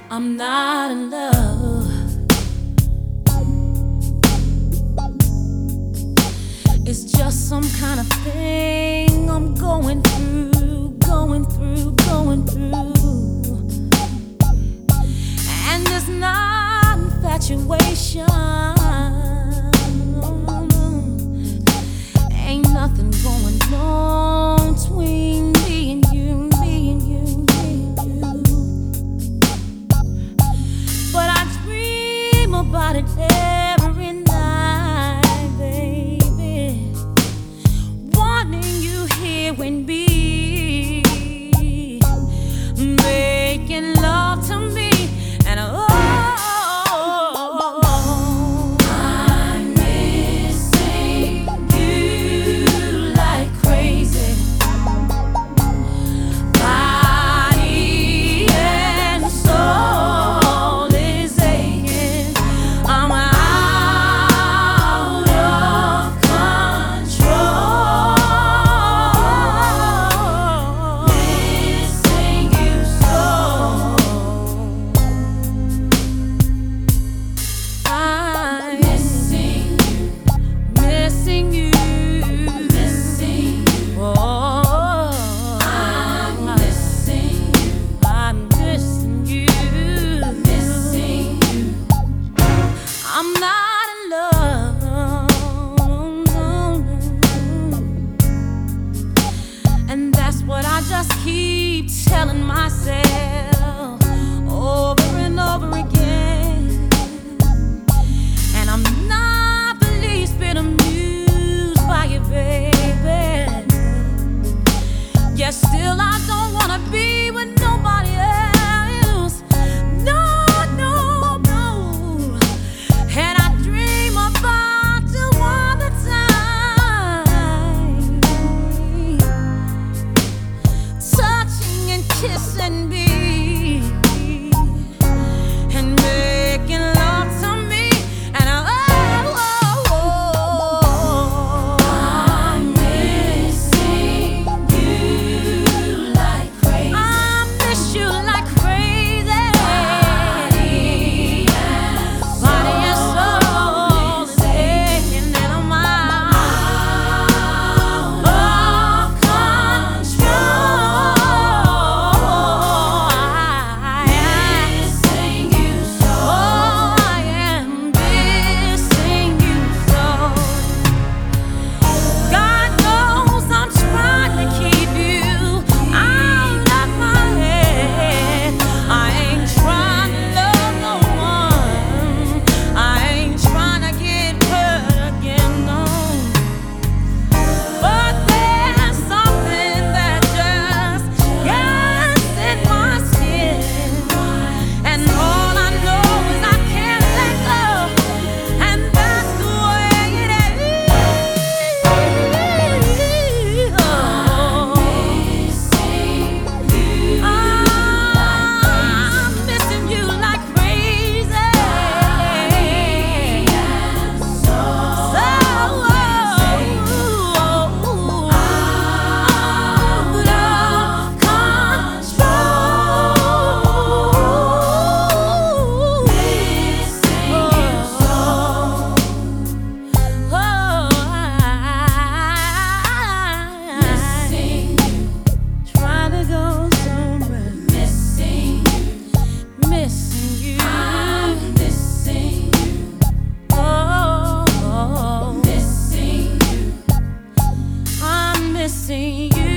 I'm not in love. It's just some kind of thing I'm going through, going through, going through. And it's not infatuation. Ain't nothing going on between me and you, me and you, me and you. But I dream about it every night, baby. Wanting you here with me, making love to me, and I'm missing you like crazy. Body and soul is aching. I'm out of control. Missing you so. I'm missing you, missing you. Oh, I'm missing you, I'm missing you, missing you. I'm not in love, no, no. And that's what I just keep telling myself over and over again. And I'm not the least bit amused by it, baby. Yet still I don't wanna be with nobody else. No, no, no. And I dream about you all the time, touching and kissing me, and making love to me, and I'm missing you like crazy. I miss you like crazy. Body and soul is aching, and I'm out of control. I am missing you so. I am missing you so. God knows I'm trying to keep you out of my head. I ain't trying to love no one. I ain't trying to get hurt again, no. But there's something that just gets in my skin, and all I know is I can't let go, and that's the way it is. I'm missing you like crazy. Trying to go somewhere, missing you, I'm missing you, oh, missing you, I'm missing you.